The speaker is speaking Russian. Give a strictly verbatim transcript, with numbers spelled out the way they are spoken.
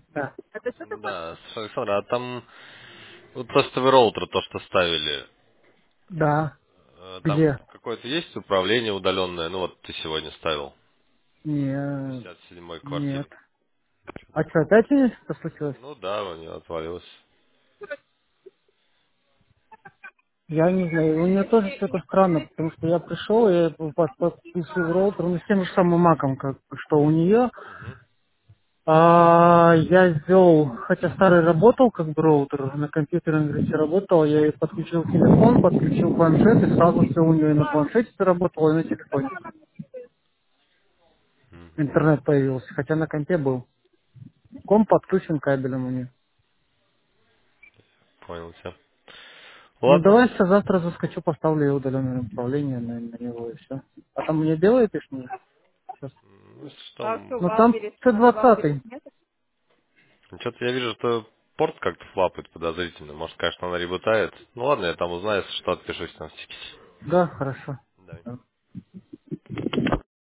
Да. Да, слушай, Александр, а там вот тестовый роутер, то, что ставили, Да. э, там Где? какое-то есть управление удаленное? Ну вот ты сегодня ставил в Нет. пятьдесят седьмой Нет. квартире. А что, опять у нее что случилось? Ну да, у нее отвалилось. Я не знаю, у нее тоже что-то странно, потому что я пришел, я подписываю роутер, ну, с тем же самым маком, как что у нее. Мгм. А я сделал, хотя старый работал, как бы роутер, на компьютере на говорите, работал, я ей подключил телефон, подключил планшет, и сразу все у нее и на планшете работало, и на телефоне. Мгм. Интернет появился, хотя на компе был. Комп подключен кабелем у нее. Понял тебя. Ну Ладно. давай сейчас завтра заскочу, поставлю ей удаленное управление на, на него и все. А там мне белое пишешь мне? Сейчас. Ну, если что, м, Ну там Ц двадцать. что-то я вижу, что порт как-то флапает подозрительно. Может, конечно, она ребутает. Ну ладно, я там узнаю, если что, отпишусь на стикете. Да, хорошо. Давай.